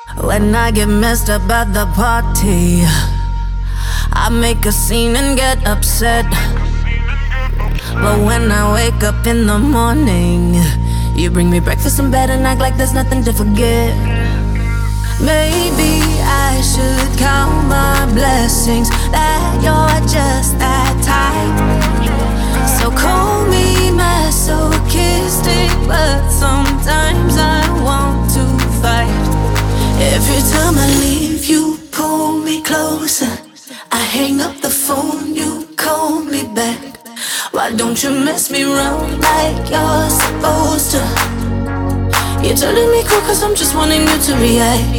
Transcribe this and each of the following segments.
When I get messed up at the party, I make a scene and get upset. But when I wake up in the morning, you bring me breakfast in bed and act like there's nothing to forget. Maybe I should count my blessings that you're just that type. So call me masochistic, but sometimes I want to fight. Every time I leave, you pull me closer. I hang up the phone, you call me back. Why don't you mess me around like you're supposed to? You're turning me cool cause I'm just wanting you to react.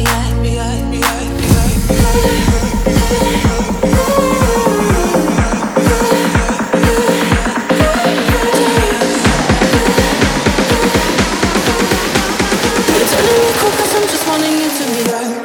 You're turning me cool cause I'm just wanting you to react.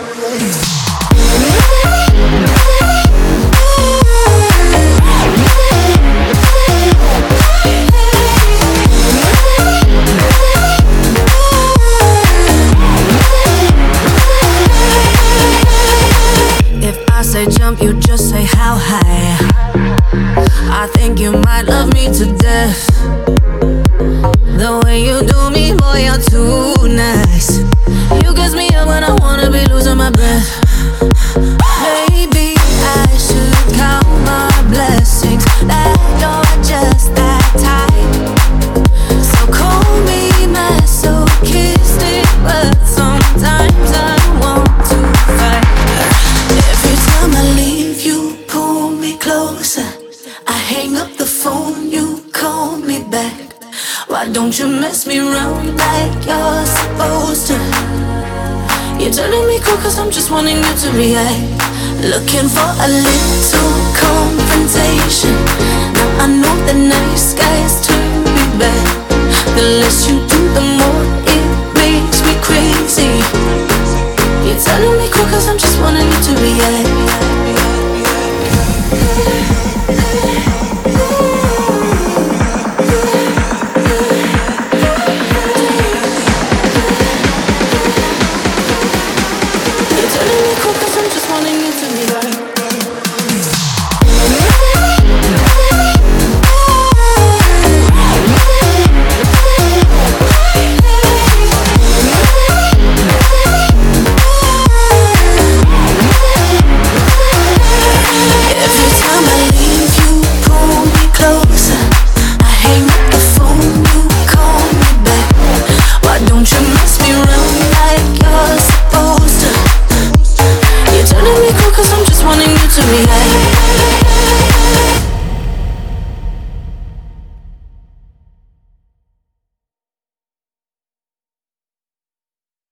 Say jump, you just say how high. I think you might love me to death. The way you do me, boy, you're too nice. You kiss me up when I wanna be losing my breath. Maybe I should count my blessings that you're just that type. So call me masochistic, but sometimes I want to fight. Every time I leave, you pull me closer. I hang up the phone, you call me back. Why don't you mess me around like you're supposed to? You're turning me cool cause I'm just wanting you to react. Looking for a little confrontation. Now I know the nice guys turn me back. The less you do, the more it makes me crazy. You're telling me cool cause I'm just wanting you to react. You're telling me cool cause I'm just wanting you to react. Wanting you to react.